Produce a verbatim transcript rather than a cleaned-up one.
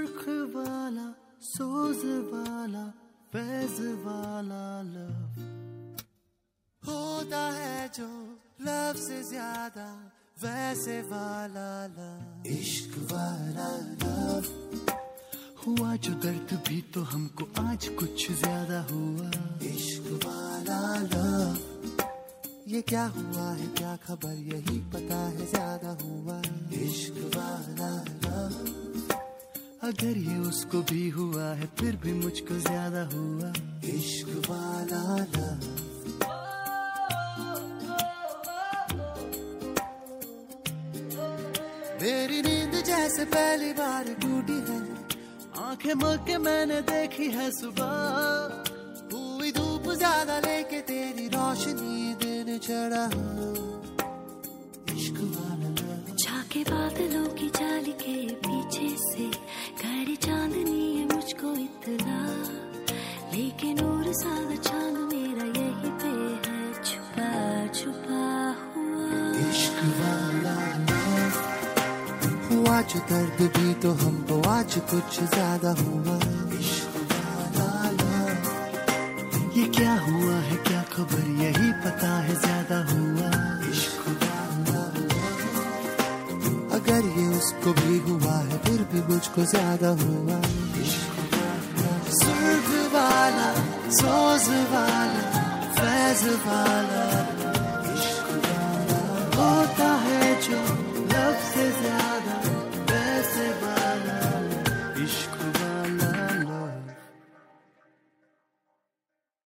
सुर्ख वाला, सोज वाला, फैज वाला लव होता है जो लव से ज्यादा वैसे वाला लव, इश्क वाला लव। हुआ जो दर्द भी तो हमको आज कुछ ज्यादा हुआ, इश्क वाला लव। ये क्या हुआ है क्या खबर यही पता है ज्यादा हुआ, इश्क वाला लव। अगर ये उसको भी हुआ है फिर भी मुझको ज्यादा हुआ, इश्क वाला लव। मेरी नींद जैसे पहली बार टूटी है, आंखें मल के मैंने देखी है सुबह। हुई धूप ज्यादा लेके तेरी रोशनी दिन चढ़ा, इश्क वाला लव। झाके बादलों की जाली के पीछे से खड़ी चांदनी है मुझको इतना, लेकिन नूर सादा चांद मेरा यही पे है छुपा छुपा हुआ, इश्क वाला लव। हुआ जो दर्द भी तो हमको आज कुछ ज्यादा हुआ, इश्क वाला लव। ये क्या हुआ है क्या खबर यही पता है ज्यादा हुआ, इश्क वाला लव। अगर ये उसको भी हुआ है फिर भी मुझको ज्यादा हुआ, इश्क वाला। सुर्ख वाला, सोज वाला, फैज वाला, इश्क वाला होता है जो लव से ज्यादा